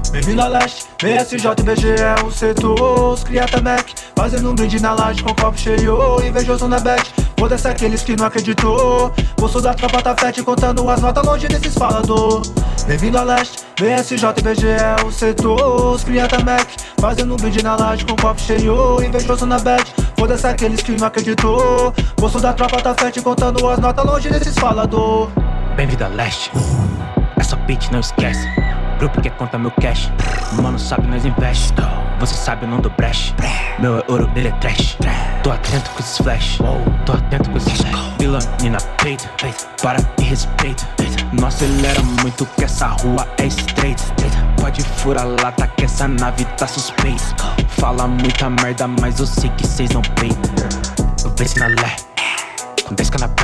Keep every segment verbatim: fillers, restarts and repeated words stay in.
Bem-vindo a leste, B S J B G é o setor. Os criata Mac, fazendo um brinde na laje com copo cheio. Invejoso na bet, foda-se aqueles que não acreditou. Bolso da tropa tá fete, contando as notas longe desses falador. Bem-vindo a leste, B S J B G é o setor. Os criata Mac, fazendo um brinde na laje com copo cheio. Invejoso na bet, foda-se aqueles que não acreditou. Bolso da tropa tá fete, contando as notas longe desses falador. Bem-vindo a leste, essa bitch não esquece. Grupo que conta meu cash, mano sabe nós investe. Você sabe eu não dou breche, meu é ouro, ele é trash. Tô atento com esses flash, tô atento com esses Vilani na peito, para e respeita. Não acelera muito que essa rua é estreita. Pode furar lata que essa nave tá suspeita. Fala muita merda, mas eu sei que cês não peitam. Eu venci na lé, com dez canapé.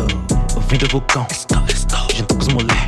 Eu vim do vulcão, junto com os mulher.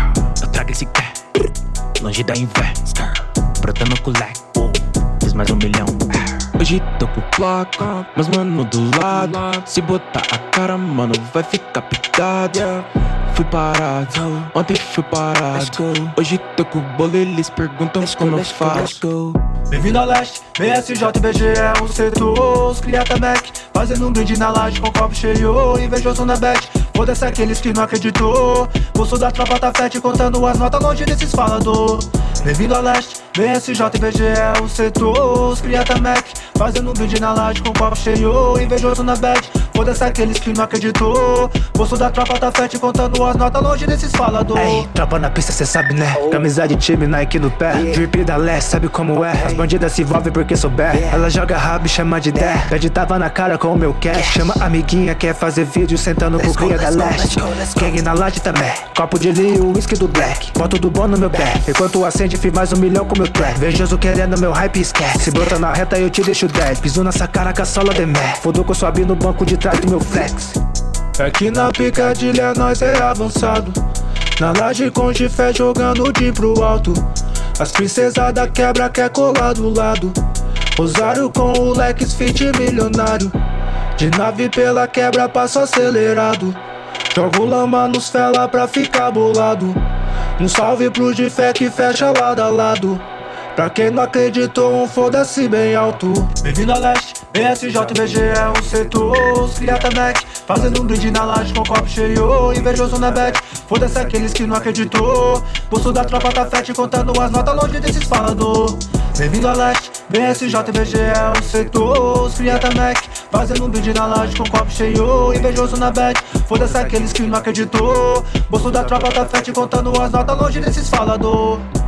Eu trago esse quer, longe da inveja, brotando com o leque, fiz mais um milhão. Hoje tô com placa, mas mano do lado. Se botar a cara, mano, vai ficar picado. Fui parado, ontem fui parado. Hoje tô com o bolo, eles perguntam como eu faço. Bem-vindo a leste, B S J B G é o setor. Os criata Mac, fazendo um brinde na laje com copo cheio. Invejoso na bet, foda-se aqueles que não acreditou. Bolso da tropa tá fete, contando as notas longe desses falador. Bem-vindo a leste, B S J B G é o setor. Os criata Mac, fazendo um brinde na laje com copo cheio. Invejoso na bet, foda-se aqueles que não acreditou. Bolso da tropa tá fete, contando as notas longe desses falador. Ei, tropa na pista, cê sabe né? Camisa de time, Nike no pé. Drip da leste, sabe como é? As bandidas se envolvem porque souber. Ela joga rabo e chama de dé. Pede tava na cara com o meu cash. Chama a amiguinha, quer fazer vídeo sentando com cria da leste. Gang na laje também. Copo de linho, whisky do black. Boto do bom no meu pé. Enquanto acende, fiz mais um milhão com meu track. Vejoso querendo meu hype, esquece. Se brota na reta, eu te deixo dead. Piso nessa cara com a sola de mé. Fodou que eu subi no banco de trás do meu flex. Aqui na picadilha nós é avançado. Na laje com gifé jogando de pro alto. As princesas da quebra quer colar do lado. Rosário com o Lex fit milionário. De nave pela quebra passo acelerado. Jogo lama nos fela pra ficar bolado. Um salve pro gifé que fecha lado a lado. Pra quem não acreditou, um foda-se bem alto. Bem-vindo a leste, B S J B G é o setor. Os criata Mac, fazendo um brinde na laje com copo cheio. Invejoso na bet, foda-se aqueles que não acreditou. Bolso da tropa tá fete, contando as notas longe desses falador. Bem-vindo a leste, B S J B G é o setor. Os criata Mac, fazendo um brinde na laje com copo cheio. Invejoso na bet, foda-se aqueles que não acreditou. Bolso da tropa tá fete, contando as notas longe desses falador.